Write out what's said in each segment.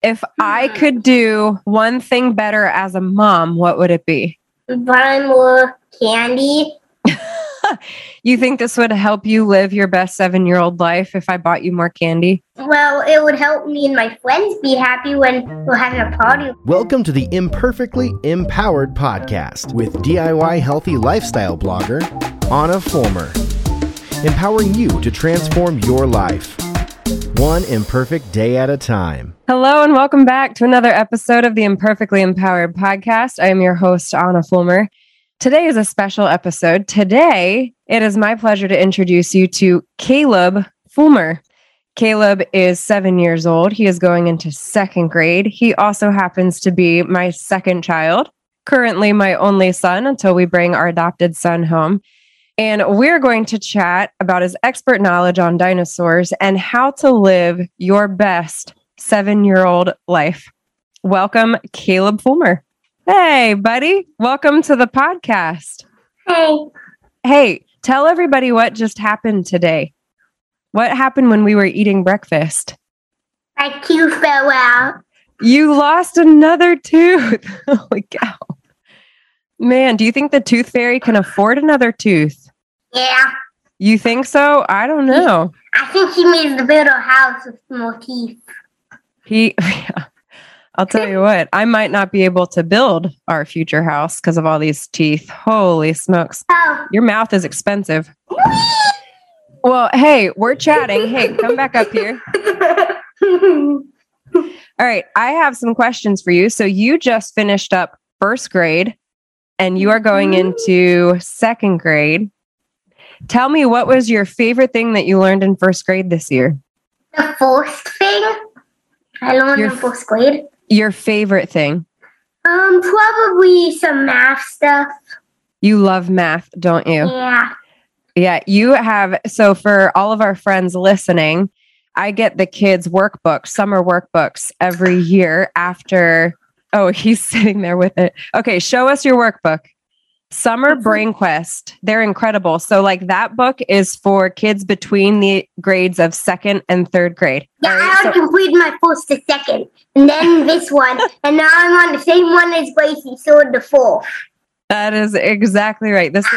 If I could do one thing better as a mom, what would it be? Buy more candy. You think this would help you live your best 7-year-old life if I bought you more candy? Well, it would help me and my friends be happy when we're having a party. Welcome to the Imperfectly Empowered podcast with DIY healthy lifestyle blogger, Anna Fulmer. Empowering you to transform your life, one imperfect day at a time. Hello and welcome back to another episode of the Imperfectly Empowered podcast. I am your host, Anna Fulmer. Today is a special episode. Today, it is my pleasure to introduce you to Caleb Fulmer. Caleb is 7 years old. He is going into second grade. He also happens to be my second child, currently my only son until we bring our adopted son home. And we're going to chat about his expert knowledge on dinosaurs and how to live your best 7-year-old life. Welcome, Caleb Fulmer. Hey, buddy. Welcome to the podcast. Hey, tell everybody what just happened today. What happened when we were eating breakfast? My tooth fell out. You lost another tooth. Holy cow. Man, do you think the tooth fairy can afford another tooth? Yeah. You think so? I don't know. I think he made the build a house with more teeth. I'll tell you what, I might not be able to build our future house because of all these teeth. Holy smokes. Oh. Your mouth is expensive. Well, hey, we're chatting. Hey, come back up here. All right, I have some questions for you. So you just finished up first grade and you are going into second grade. Tell me, what was your favorite thing that you learned in first grade this year? The first thing I learned in first grade. Your favorite thing? Probably some math stuff. You love math, don't you? Yeah. Yeah, you have. So for all of our friends listening, I get the kids' workbooks, summer workbooks every year after. Oh, he's sitting there with it. Okay, show us your workbook. Summer Brain Quest. They're incredible. So like that book is for kids between the grades of second and third grade. Yeah, right? I completed my first to second. And then this one. And now I'm on the same one as Gracie, so the fourth. That is exactly right. This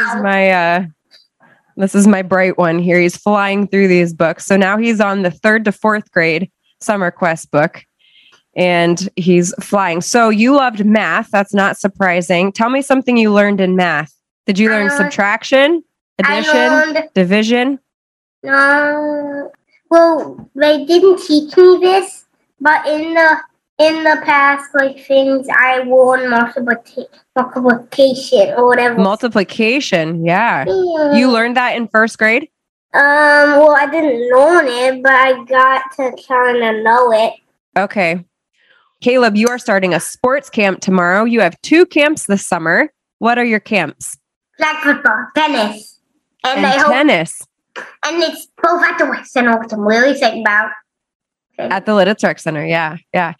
is my bright one here. He's flying through these books. So now he's on the third to fourth grade Summer Quest book. And he's flying. So you loved math. That's not surprising. Tell me something you learned in math. Did you learn subtraction, addition, division? Well, they didn't teach me this, but in the past, like things, I learned multiplication or whatever. Multiplication, yeah. You learned that in first grade? Well, I didn't learn it, but I got to kind of know it. Okay. Caleb, you are starting a sports camp tomorrow. You have 2 camps this summer. What are your camps? Flag football, tennis. And tennis. And it's both at the Rec Center, which I'm really excited about. At the Lidditz Rec Center, yeah.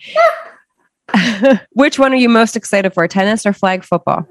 Which one are you most excited for, tennis or flag football?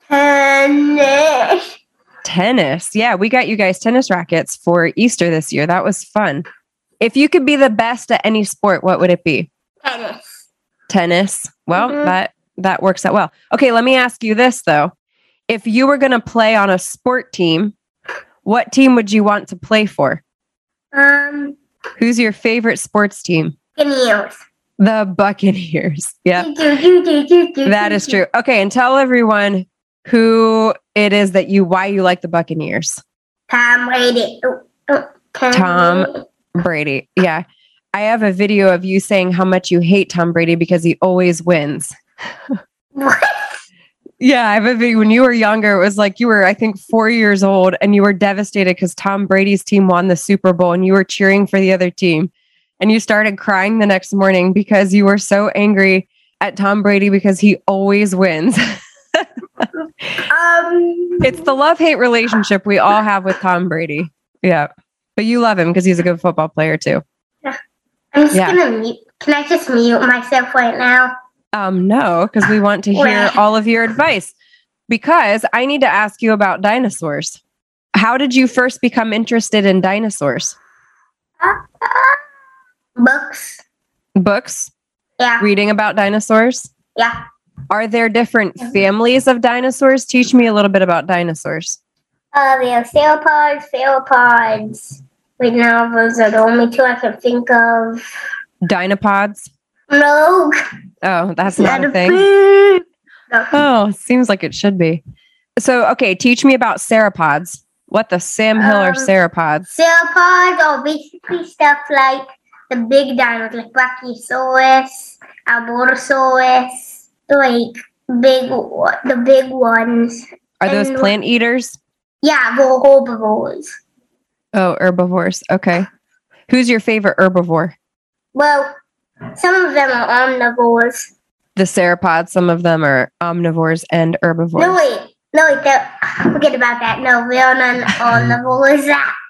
Tennis. Yeah, we got you guys tennis rackets for Easter this year. That was fun. If you could be the best at any sport, what would it be? Tennis. Well, that works out well. Okay, let me ask you this, though. If you were going to play on a sport team, what team would you want to play for? Who's your favorite sports team? Buccaneers. The Buccaneers. Yeah. That is true. Okay, and tell everyone who it is why you like the Buccaneers. Tom Brady. Tom Brady. Yeah. I have a video of you saying how much you hate Tom Brady because he always wins. What? Yeah, I have a video when you were younger. It was like you were, I think, 4 years old and you were devastated because Tom Brady's team won the Super Bowl and you were cheering for the other team. And you started crying the next morning because you were so angry at Tom Brady because he always wins. It's the love-hate relationship we all have with Tom Brady. Yeah. But you love him because he's a good football player too. I'm just gonna mute. Can I just mute myself right now? No, because we want to hear all of your advice. Because I need to ask you about dinosaurs. How did you first become interested in dinosaurs? Books. Books? Yeah. reading about dinosaurs? Yeah. Are there different families of dinosaurs? Teach me a little bit about dinosaurs. We have theropods. Right now, those are the only two I can think of. Dinopods? No. Oh, that's not a thing. No. Oh, seems like it should be. So, okay, teach me about sauropods. What the Sam Hill are sauropods? Sauropods are basically stuff like the big dinos, like Brachiosaurus, Albertosaurus, like the big ones. Are those plant eaters? Yeah, they're herbivores. Oh, herbivores. Okay. Who's your favorite herbivore? Well, some of them are omnivores. The sauropods, some of them are omnivores and herbivores. No, wait, forget about that. No, we are not omnivores.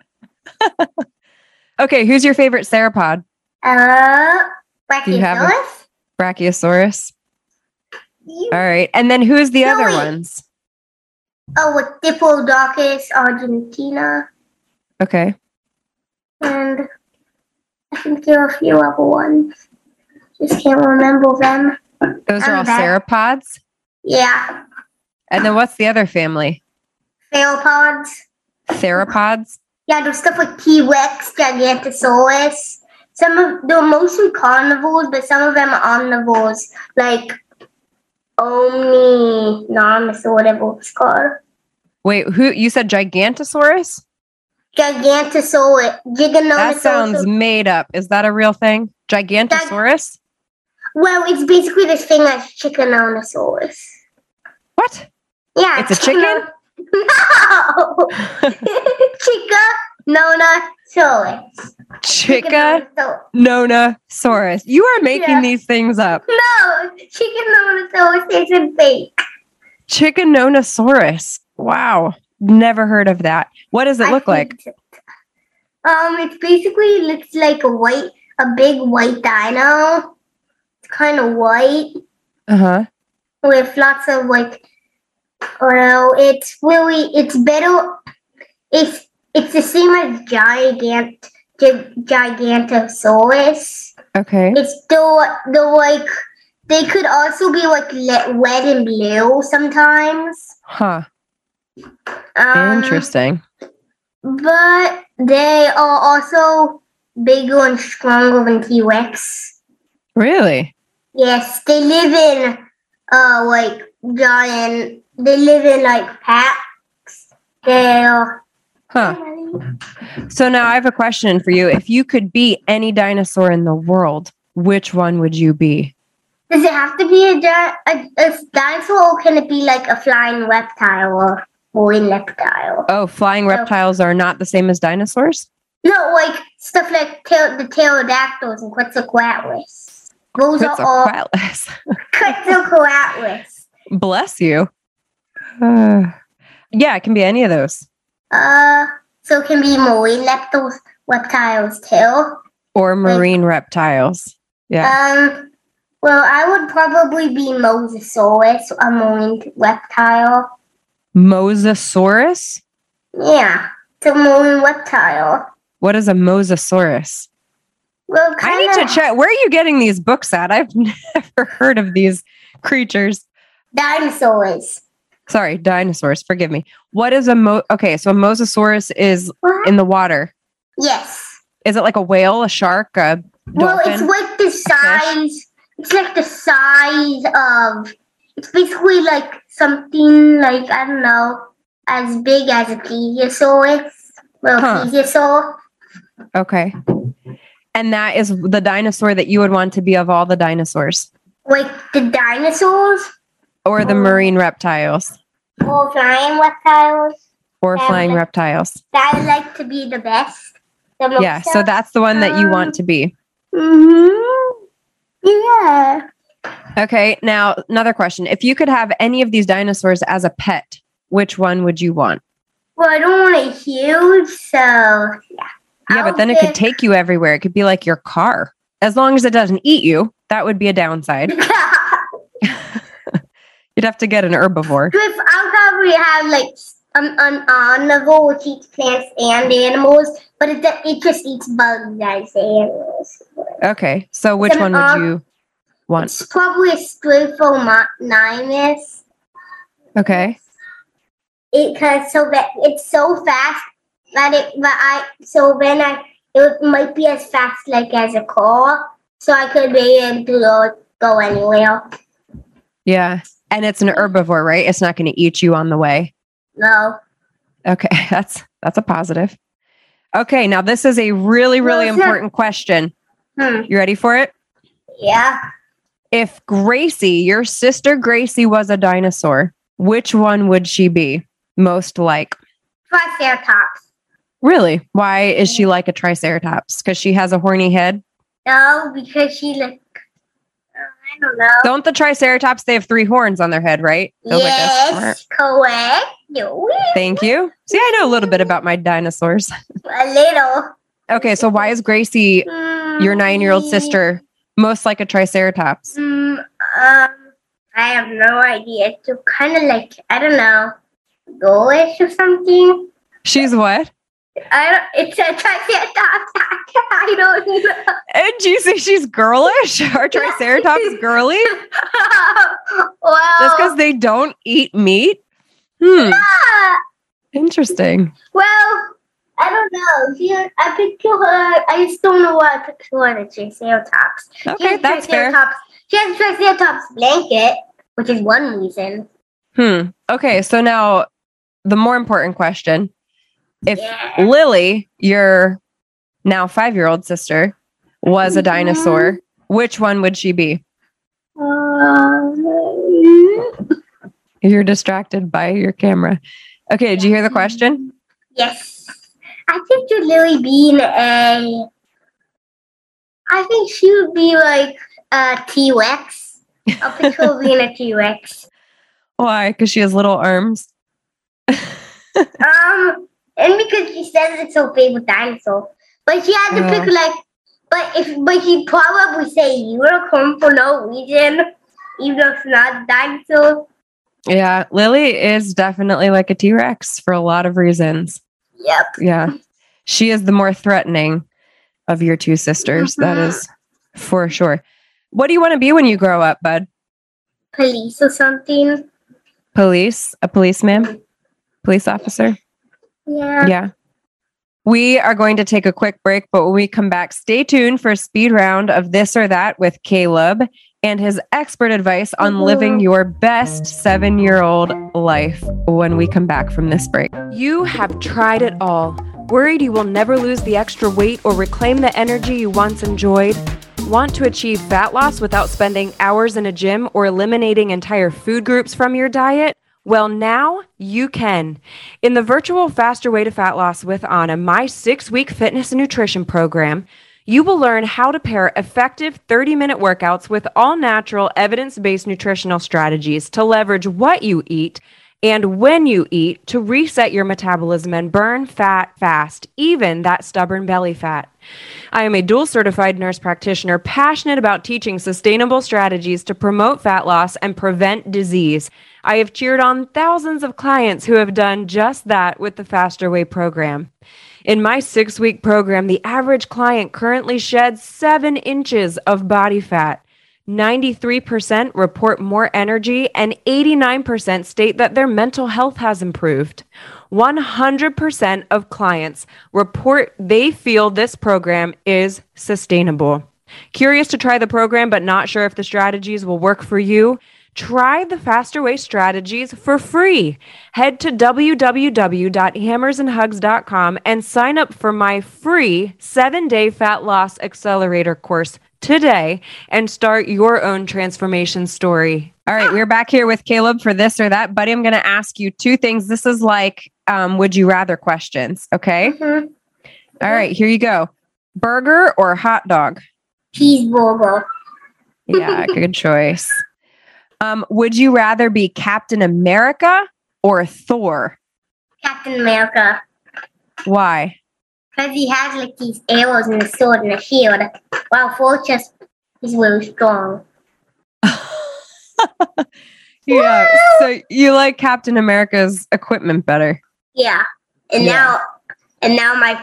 Okay, who's your favorite sauropod? Brachiosaurus. Brachiosaurus. All right, and then who's the other ones? Oh, with Diplodocus argentina. Okay. And I think there are a few other ones. Just can't remember them. Those are all sauropods? Yeah. And then what's the other family? Theropods. Theropods? Yeah, there's stuff like T-Rex, Gigantosaurus. They're mostly carnivores, but some of them are omnivores, like Omninomus or whatever it's called. Wait, who? You said Gigantosaurus? Gigantosaurus. That sounds made up. Is that a real thing? Gigantosaurus? Well, it's basically this thing that's Chickenonosaurus. What? Yeah. It's a chicken? No! Chickenonosaurus. Chickenonosaurus. You are making these things up. No! Chickenonosaurus isn't fake. Chickenonosaurus. Wow. Never heard of that. What does it look like? It basically looks like a big white dino. It's kind of white. Uh-huh. With lots of it's better. It's the same as Gigantosaurus. Okay. They could also be red and blue sometimes. Huh. Interesting. But they are also bigger and stronger than T-Rex. Really? Yes, they live in They live in packs. Huh. So now I have a question for you. If you could be any dinosaur in the world, which one would you be? Does it have to be a dinosaur, or can it be like a flying reptile or marine reptile? Oh, flying reptiles are not the same as dinosaurs? No, stuff like the pterodactyls and Quetzalcoatlus. Those are all Quetzalcoatlus. Bless you. Yeah, it can be any of those. So it can be marine reptiles too? Or marine reptiles. Yeah. Well, I would probably be Mosasaurus, a marine reptile. Mosasaurus? Yeah, it's a marine reptile. What is a Mosasaurus? Well, I need to check. Where are you getting these books at? I've never heard of these creatures. Dinosaurs. Sorry, dinosaurs. Forgive me. What is okay, so a Mosasaurus is in the water. Yes. Is it like a whale, a shark, a dolphin? Well, it's like the size. It's like the size of. It's basically like something like, I don't know, as big as a plesiosaurus. Plesiosaur. Okay. And that is the dinosaur that you would want to be of all the dinosaurs? Like the dinosaurs? Or the marine reptiles? Or flying reptiles? Or flying reptiles. That would like to be the best. Yeah, so that's the one that you want to be. Mm-hmm. Yeah. Okay, now another question. If you could have any of these dinosaurs as a pet, which one would you want? Well, I don't want it huge, so yeah. Yeah, but then it could take you everywhere. It could be like your car. As long as it doesn't eat you, that would be a downside. You'd have to get an herbivore. I'll probably have an omnivore which eats plants and animals, but it just eats bugs as animals. Okay, so which one would you? One. It's probably a Stryphonimus. Okay. Because it's so fast that it might be as fast like as a car, so I could be able to go anywhere. Yeah. And it's an herbivore, right? It's not going to eat you on the way. No. Okay. That's a positive. Okay. Now this is a really, really important question. You ready for it? Yeah. If Gracie, your sister Gracie, was a dinosaur, which one would she be most like? Triceratops. Really? Why is she like a triceratops? Because she has a horny head? No, because she I don't know. Don't the triceratops, they have 3 horns on their head, right? Yes, correct. Thank you. See, I know a little bit about my dinosaurs. A little. Okay, so why is Gracie, your 9-year-old sister, most like a triceratops? I have no idea. It's kind of like, I don't know, ghoulish or something. She's what? It's a triceratops. I don't know. And do you say she's girlish? Are triceratops girly? Well, Just because they don't eat meat? yeah. Interesting. Well, I don't know. I picture her. I just don't know why I picture her in a triceratops. Okay, that's fair. She has a triceratops blanket, which is one reason. Okay, so now the more important question. If Lily, your now 5-year-old sister, was a dinosaur, which one would she be? You're distracted by your camera. Okay, did you hear the question? Yes. I picture Lily being I think she would be like a T-Rex. I'll picture her being a T-Rex. Why? Because she has little arms? And because she says it's her favorite dinosaur. But she had to pick but she'd probably say unicorn for no reason, even though it's not a dinosaur. Yeah, Lily is definitely like a T-Rex for a lot of reasons. Yep. Yeah. She is the more threatening of your 2 sisters. That is for sure. What do you want to be when you grow up, bud? Police or something. Police? A policeman? Police officer? Yeah. Yeah. We are going to take a quick break, but when we come back, stay tuned for a speed round of This or That with Caleb and his expert advice on living your best 7-year-old life when we come back from this break. You have tried it all. Worried you will never lose the extra weight or reclaim the energy you once enjoyed? Want to achieve fat loss without spending hours in a gym or eliminating entire food groups from your diet? Well, now you can. In the virtual Faster Way to Fat Loss with Anna, my 6-week fitness and nutrition program, you will learn how to pair effective 30-minute workouts with all-natural, evidence-based nutritional strategies to leverage what you eat and when you eat to reset your metabolism and burn fat fast, even that stubborn belly fat. I am a dual certified nurse practitioner passionate about teaching sustainable strategies to promote fat loss and prevent disease. I have cheered on thousands of clients who have done just that with the Faster Way program. In my 6-week program, the average client currently sheds 7 inches of body fat. 93% report more energy and 89% state that their mental health has improved. 100% of clients report they feel this program is sustainable. Curious to try the program but not sure if the strategies will work for you? Try the Faster Way strategies for free. Head to www.hammersandhugs.com and sign up for my free 7-day fat loss accelerator course today and start your own transformation story. All right, we're back here with Caleb for This or That. Buddy, I'm going to ask you 2 things. This is like would you rather questions, okay? All right, here you go. Burger or hot dog? Cheeseburger. Yeah, good choice. Would you rather be Captain America or Thor? Captain America. Why? Because he has like these arrows and a sword and a shield. While Thor just is really strong. Yeah, so you like Captain America's equipment better. Yeah. And now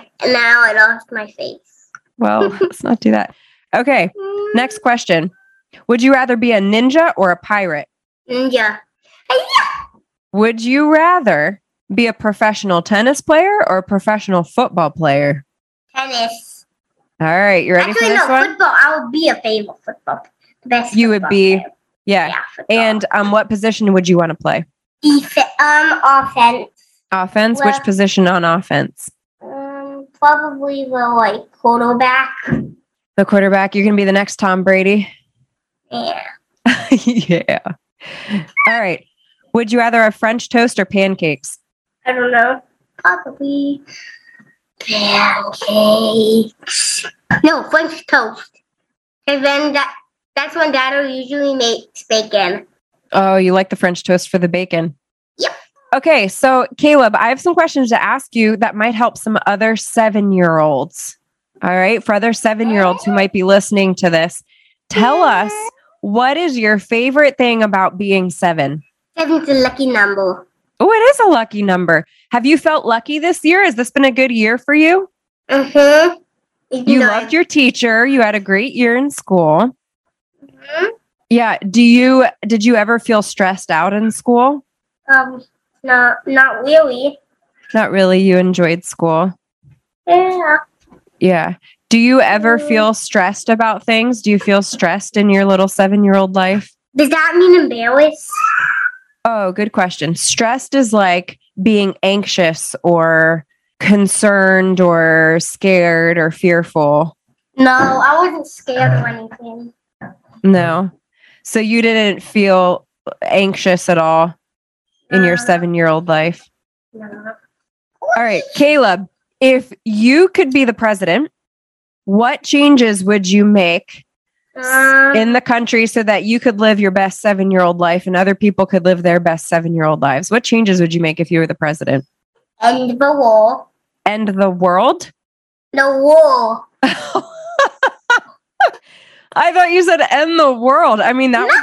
I lost my face. Well, let's not do that. Okay, next question. Would you rather be a ninja or a pirate? Ninja. Would you rather be a professional tennis player or a professional football player? Tennis. All right, you ready Actually, for this no, one? football. I would be a favorite football. The best. You would football be, player. yeah. Football. And what position would you want to play? Offense. Offense? Well, Which position on offense? Probably the quarterback. The quarterback. You're going to be the next Tom Brady? Yeah. Yeah. All right. Would you rather have French toast or pancakes? I don't know. Probably pancakes. No, French toast. And then that's when Dad usually makes bacon. Oh, you like the French toast for the bacon? Yep. Okay, so Caleb, I have some questions to ask you that might help some other 7-year-olds. All right, for other 7-year-olds who might be listening to this, tell us, what is your favorite thing about being 7? 7's a lucky number. Oh, it is a lucky number. Have you felt lucky this year? Has this been a good year for you? Mm-hmm. You loved your teacher. You had a great year in school. Mm-hmm. Yeah. Did you ever feel stressed out in school? No, not really. Not really. You enjoyed school. Yeah. Yeah. Do you ever feel stressed about things? Do you feel stressed in your little 7-year-old life? Does that mean embarrassed? Oh, good question. Stressed is like being anxious or concerned or scared or fearful. No, I wasn't scared or anything. No. So you didn't feel anxious at all in your 7-year-old life? No. All right, Caleb, if you could be the president, what changes would you make in the country so that you could live your best 7-year-old life and other people could live their best 7-year-old lives? What changes would you make if you were the president? End the war. End the world? The war. I thought you said end the world. I mean, that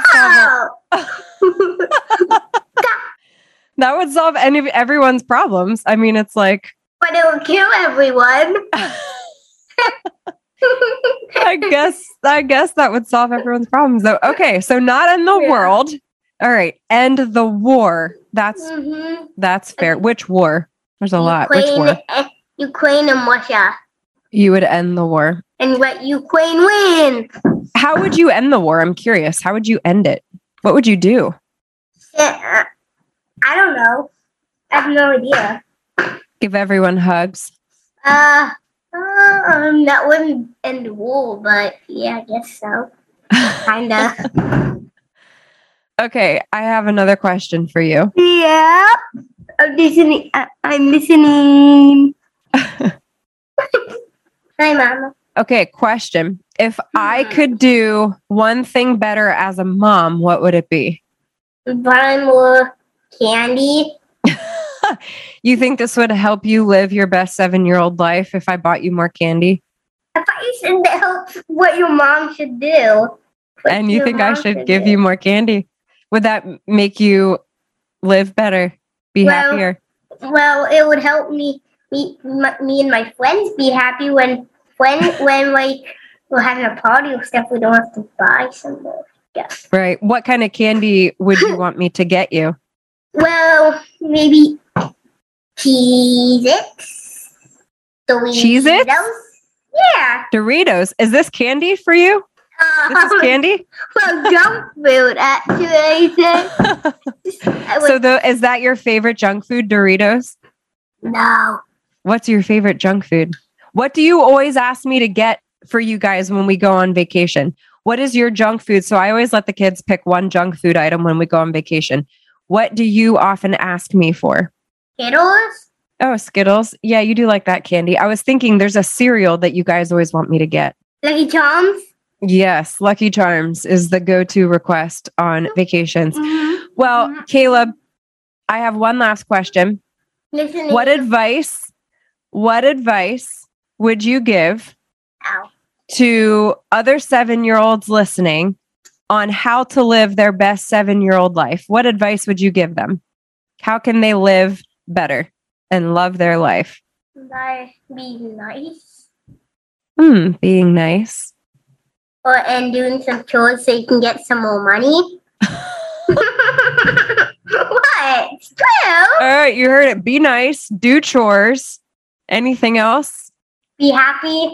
would solve everyone's problems. I mean, it's like, but it would kill everyone. I guess that would solve everyone's problems though. Okay, so not end the world. All right, end the war. That's fair. Which war? There's a lot. Which war? Ukraine and Russia. You would end the war. And let Ukraine win. How would you end the war? I'm curious. How would you end it? What would you do? I don't know. I have no idea. Give everyone hugs. That wouldn't end the war, but yeah, I guess so. Kinda. Okay, I have another question for you. Yeah. I'm listening. I'm listening. Hi, Mama. Okay, question. If I could do one thing better as a mom, what would it be? Buy more candy. You think this would help you live your best 7-year-old life if I bought you more candy? I thought you said that helps what your mom should do. And you think I should give you more candy? Would that make you live better, be happier? Well, it would help me and my friends be happy when like we're having a party or stuff. We don't have to buy some more. Yeah. Right. What kind of candy would you want me to get you? Well, maybe Cheez-Its. Cheez-Its? Yeah. Doritos. Is this candy for you? This is candy? Well, junk food, actually. Is that your favorite junk food, Doritos? No. What's your favorite junk food? What do you always ask me to get for you guys when we go on vacation? What is your junk food? So I always let the kids pick one junk food item when we go on vacation. What do you often ask me for? Skittles? Oh, Skittles. Yeah, you do like that candy. I was thinking there's a cereal that you guys always want me to get. Lucky Charms? Yes, Lucky Charms is the go-to request on vacations. Mm-hmm. Well, Caleb, I have one last question. Listening. What advice would you give to other 7-year-olds listening on how to live their best 7-year-old life? What advice would you give them? How can they live better and love their life? By being nice. Being nice. and doing some chores so you can get some more money. What? It's true. All right, you heard it. Be nice, do chores. Anything else? Be happy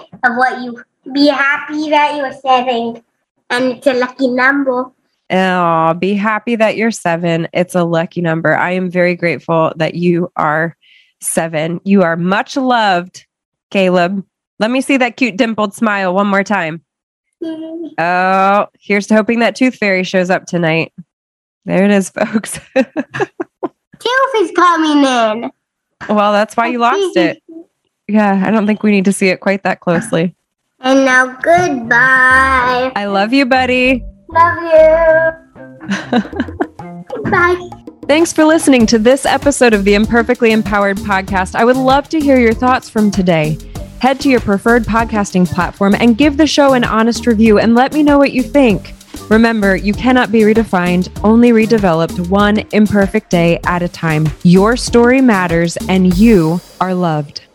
that you're 7 and it's a lucky number. Oh, be happy that you're 7. It's a lucky number. I am very grateful that you are 7. You are much loved, Caleb. Let me see that cute dimpled smile one more time. Oh, here's to hoping that Tooth Fairy shows up tonight. There it is, folks. Tooth is coming in. Well, that's why you lost it. Yeah, I don't think we need to see it quite that closely. And now goodbye. I love you, buddy. Love you. Bye. Thanks for listening to this episode of the Imperfectly Empowered podcast. I would love to hear your thoughts from today. Head to your preferred podcasting platform and give the show an honest review and let me know what you think. Remember, you cannot be redefined, only redeveloped one imperfect day at a time. Your story matters and you are loved.